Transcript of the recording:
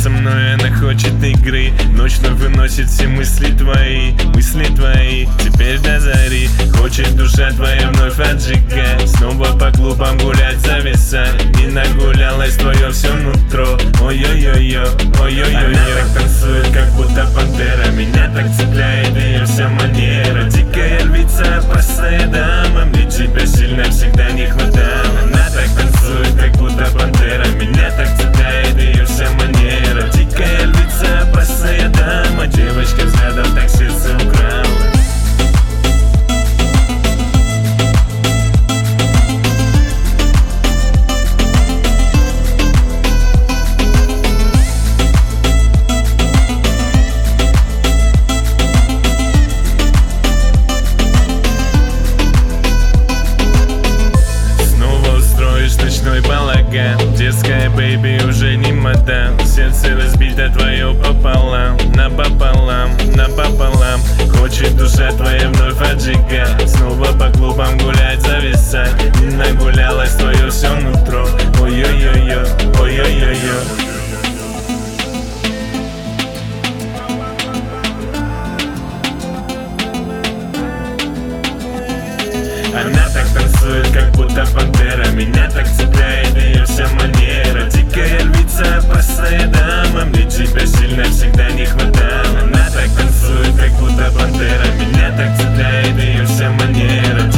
со мной, она хочет игры. Ночь вновь выносит все мысли твои. Теперь до зари хочет душа твоя вновь отжигать. Снова по клубам гулять, зависать. Не нагулялось твое все нутро. Ой-ой-ой-ой, ой-ой-ой. Она так танцует, как будто пантера. Меня так цепляет ее вся манера. Дикая львица, опасная дама. Мне тебя сильно всегда не хватало. Она так танцует, как будто пантера. Меня так цепляет ее вся манера. Дикая львица, опасная дама. Девочка взглядом так сердце украла. Ночной балаган, детская бэйби уже не мадам. Сердце разбито твое пополам, напополам. Хочет душа твоя вновь отжигать. Снова по клубам гулять, зависать. Не нагулялось твое все нутро. Ой-ой-ой-ой, ой-ой-ой-ой. Она так танцует, как будто пантера. Меня так цепляет ее вся манера. Дикая львица, опасная дама. Мне тебя сильно всегда не хватало. Она так танцует, как будто пантера. Меня так цепляет ее вся манера.